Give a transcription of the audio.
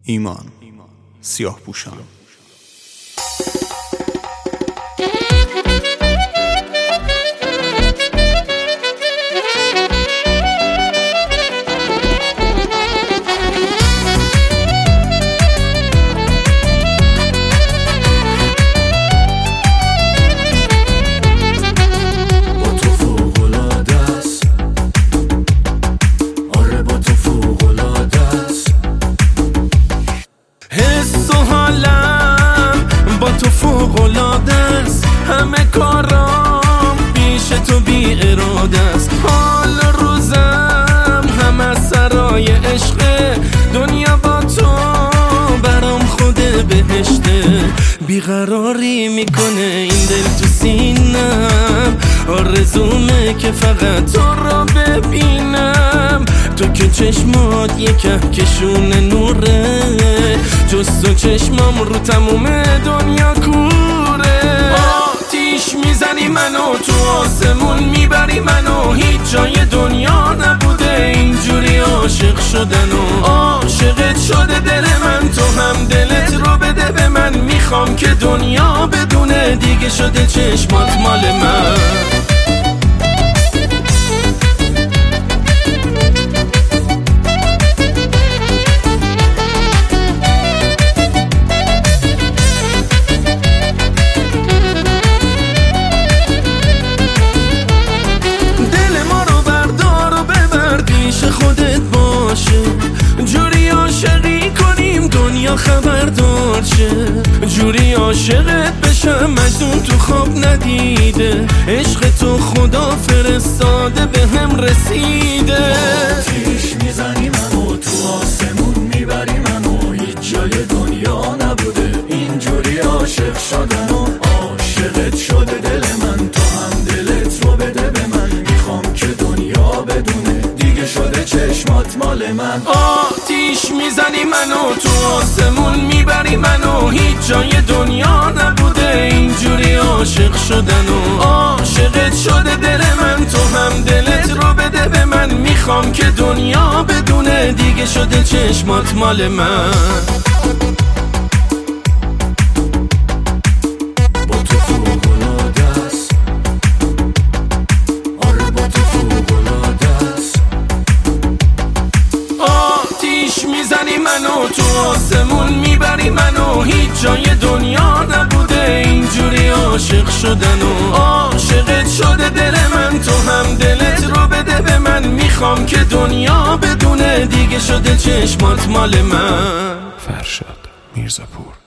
ایمان سیاه پوشان. تو فوق‌العاده است، همه کارام پیش تو بی اراده است. حال روزم هم از سرای عشق، دنیا با تو برام خود بهشته. بیقراری میکنه این دل تو سینم، آرزومه که فقط تو را ببینم. تو که چشمات یه کهکشون نوره، جز تو چشمام رو تموم دنیا کوره. آتیش میزنی منو، تو آسمون میبری منو، هیچ جای دنیا نبوده اینجوری عاشق شدن. و عاشقت شده دل من، تو هم دلت رو بده به من. میخوام که دنیا بدونه دیگه شده چشمات مال من. خودت باشه جوری عاشقی کنیم دنیا خبردار شه، جوری عاشقت بشم مجنون تو خواب ندیده. عشق تو خدا فرستاده به هم رسیده. آتیش میزنی منو، تو آسمون میبری منو، هیچ جای دنیا نبوده اینجوری عاشق شدن. و عاشقت شده دل من، تو هم دلت رو بده به من. میخوام که دنیا بدونه دیگه شده چشمات مال من. آتیش میزنی منو، تو آسمون میبری منو، هیچ جای دنیا نبوده اینجوری عاشق شدن. و عاشقت شده دل من، تو هم دلت رو بده به من. میخوام که دنیا بدونه دیگه شده چشمات مال من. میزنی منو، تو آسمون میبری منو، هیچ جای دنیا نبوده اینجوری عاشق شدن. و عاشقت شده دل من، تو هم دلت رو بده به من. میخوام که دنیا بدونه دیگه شده چشمات مال من. فرشاد میرزاپور.